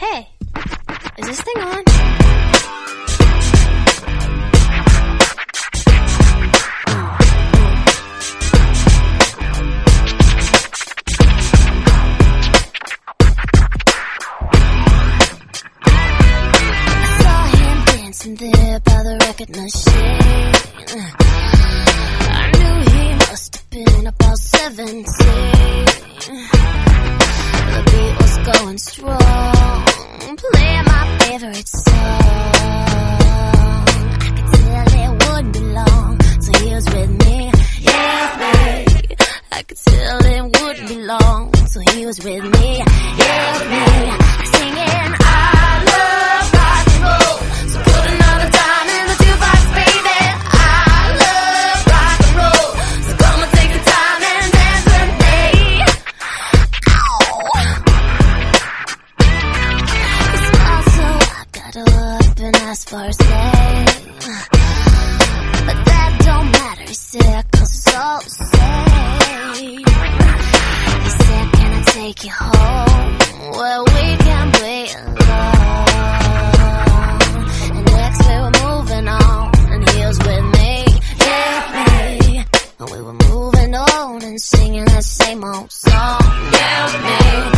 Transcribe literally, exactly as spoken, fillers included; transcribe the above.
Hey, is this thing on? I saw him dancing there by the record machine. I knew he must have been about seventeen. The beat was going strong, playing my favorite song. I could tell it wouldn't be long till he was with me, yeah, me. I could tell it wouldn't be long till he was with me, yeah, me. Singing, I love rock and roll, so put another dime in the jukebox, baby. I love rock and roll, so come and take the time and dance with me. Up and asked for his name, but that don't matter, he said, cause it's all the same. He said, can I take you home where we can play alone? And next we were moving on, and he was with me, yeah, me. And we were moving on and singing that same old song, yeah, me.